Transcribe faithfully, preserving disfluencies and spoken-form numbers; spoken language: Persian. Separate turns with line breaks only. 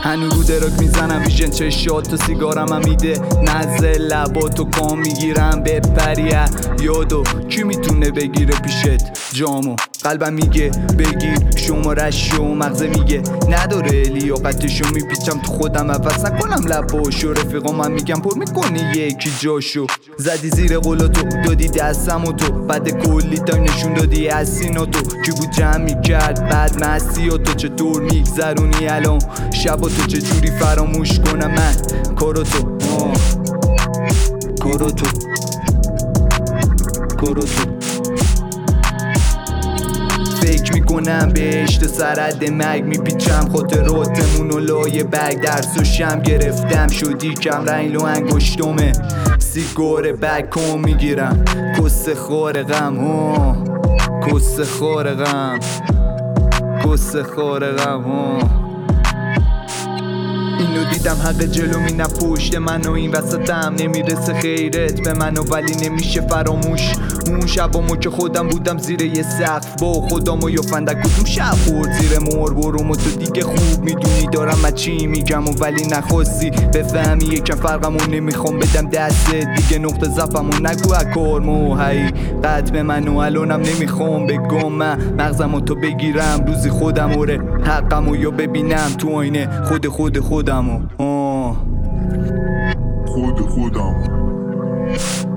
هنو رو دراک میزنم ویژن چشات و سیگارم هم میده نزه لباتو کام میگیرم به پریه یادو کی میتونه بگیره پیشت جامو قلبم میگه بگیر شمارشو مغزه میگه نداره لیاقتشو میپیچم تو خودم عوض نکنم لباشو رفیقام هم میگم پر میکنی یکی جاشو زدی زیر قولاتو دادی دستمو تو بعد کلی تایم نشون دادی از سیناتو کی بود جمع میکرد بعد مسیاتو چطور میگذرونی الان شباتو چجوری فراموش کنم من کاراتو کاراتو کاراتو فکر میکنم بهش تو سرد مگ میپیچم خاطراتمونو لای بگ درس و شم گرفتم شدی کم رنگ و انگشتمه سیگار بگ کم میگیرم کس خور غم ها کس خور غم کس خور غم ها اینو دیدم حق جلو می نپشت من و این وسطم نمیرسه خیرت به منو ولی نمیشه فراموش اون شبامو که خودم بودم زیر یه سقف با خودمو یا فندک کدوم شب خورد زیر مور برومو تو دیگه خوب میدونی دارم من چی میگم و ولی نخواستی بفهمی یکم فرقمو نمیخوام بدم دست دیگه نقطه ضعفمو نگو اکارمو هی قد به منو الانم نمیخوام بگم من مغزمو تو بگیرم روزی خودم اوره حقمو یا ببینم تو آینه خود خود خودمو آه
خود خودم